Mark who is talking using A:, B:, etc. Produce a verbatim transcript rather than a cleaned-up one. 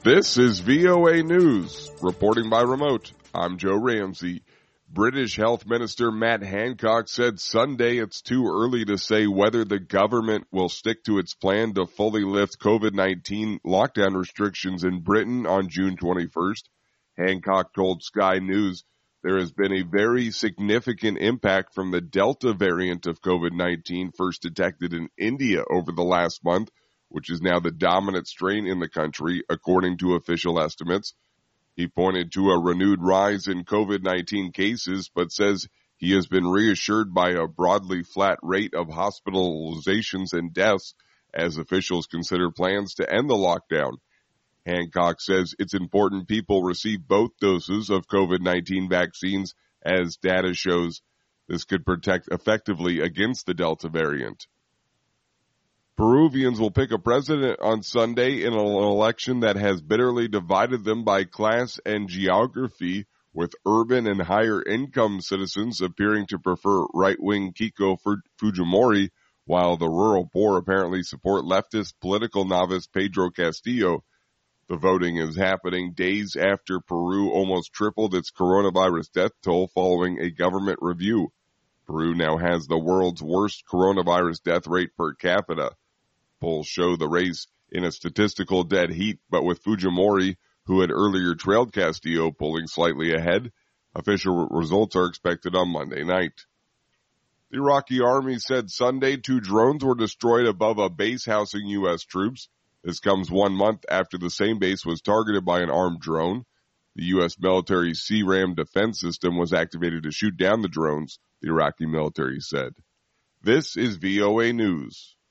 A: This is V O A News, reporting by remote. I'm Joe Ramsey. British Health Minister Matt Hancock said Sunday it's too early to say whether the government will stick to its plan to fully lift COVID nineteen lockdown restrictions in Britain on June twenty-first. Hancock told Sky News there has been a very significant impact from the Delta variant of COVID nineteen first detected in India over the last month, which is now the dominant strain in the country, according to official estimates. He pointed to a renewed rise in COVID nineteen cases, but says he has been reassured by a broadly flat rate of hospitalizations and deaths as officials consider plans to end the lockdown. Hancock says it's important people receive both doses of COVID nineteen vaccines, as data shows this could protect effectively against the Delta variant. Peruvians will pick a president on Sunday in an election that has bitterly divided them by class and geography, with urban and higher-income citizens appearing to prefer right-wing Keiko Fujimori, while the rural poor apparently support leftist political novice Pedro Castillo. The voting is happening days after Peru almost tripled its coronavirus death toll following a government review. Peru now has the world's worst coronavirus death rate per capita. Polls show the race in a statistical dead heat, but with Fujimori, who had earlier trailed Castillo, pulling slightly ahead. Official results are expected on Monday night. The Iraqi army said Sunday two drones were destroyed above a base housing U S troops. This comes one month after the same base was targeted by an armed drone. The U S military C RAM defense system was activated to shoot down the drones, the Iraqi military said. This is V O A News.